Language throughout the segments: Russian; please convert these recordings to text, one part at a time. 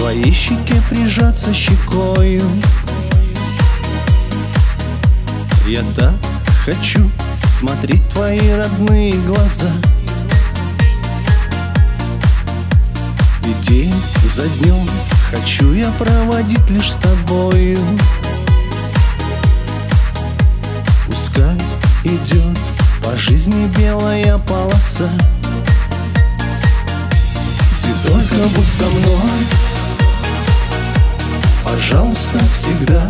твоей щеке прижаться щекою. Я так хочу смотреть твои родные глаза, и день за днем хочу я проводить лишь с тобою. Пускай идет по жизни белая полоса, ты только будь со мной, пожалуйста, всегда.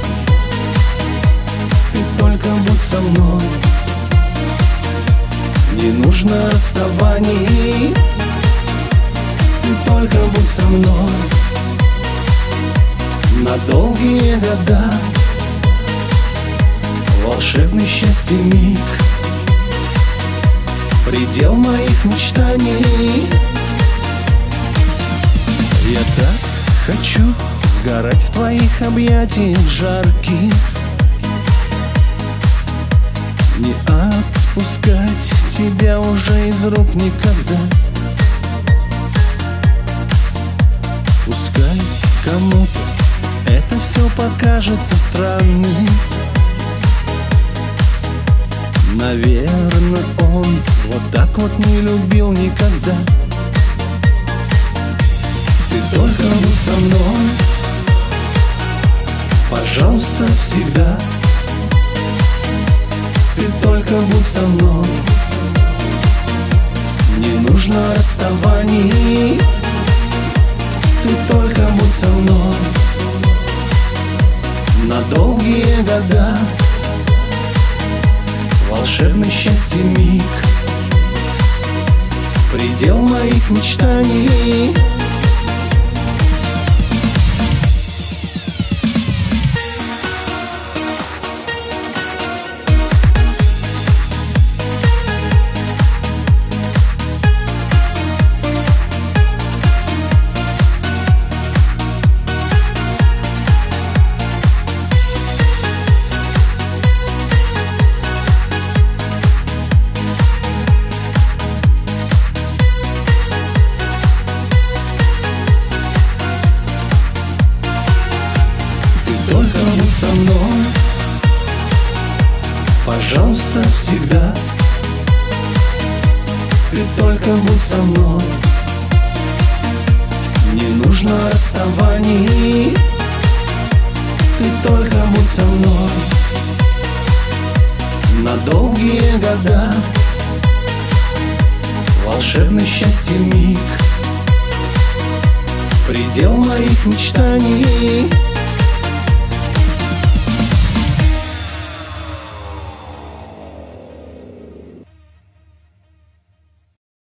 Ты только будь со мной, не нужно расставаний. Ты только будь со мной на долгие года, волшебный счастье миг, предел моих мечтаний. Я так хочу сгорать в твоих объятиях жарких, не отпускать тебя уже из рук никогда. Пускай кому-то это все покажется странным, наверное, он вот так вот не любил никогда. Ты только будь со мной, пожалуйста, всегда. Ты только будь со мной, не нужно расставаний. Ты только будь со мной на долгие года, волшебный счастье миг, предел моих мечтаний. Только будь со мной, пожалуйста, всегда. Ты только будь со мной, не нужно расставаний. Ты только будь со мной на долгие года, волшебный счастье миг, предел моих мечтаний.